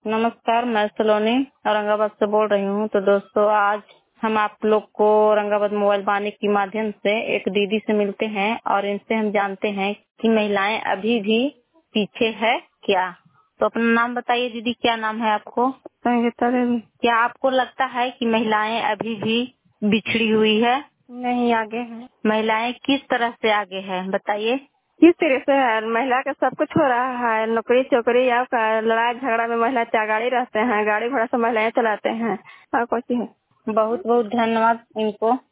नमस्कार, मैं सलोनी औरंगाबाद से बोल रही हूँ। तो दोस्तों, आज हम आप लोग को औरंगाबाद मोबाइल वाणी के माध्यम से एक दीदी से मिलते हैं और इनसे हम जानते हैं कि महिलाएं अभी भी पीछे है क्या। तो अपना नाम बताइए दीदी, क्या नाम है आपको? संगीता देवी। क्या आपको लगता है कि महिलाएं अभी भी बिछड़ी हुई है? नहीं, आगे है। महिलाएं किस तरह से आगे है बताइए। किस तरह से है? महिला का सब कुछ हो रहा है, नौकरी चौकरी या लड़ाई झगड़ा में महिला गाड़ी रहते हैं, गाड़ी घोड़ा से महिलाएं चलाते हैं और कुछ है। बहुत बहुत धन्यवाद इनको।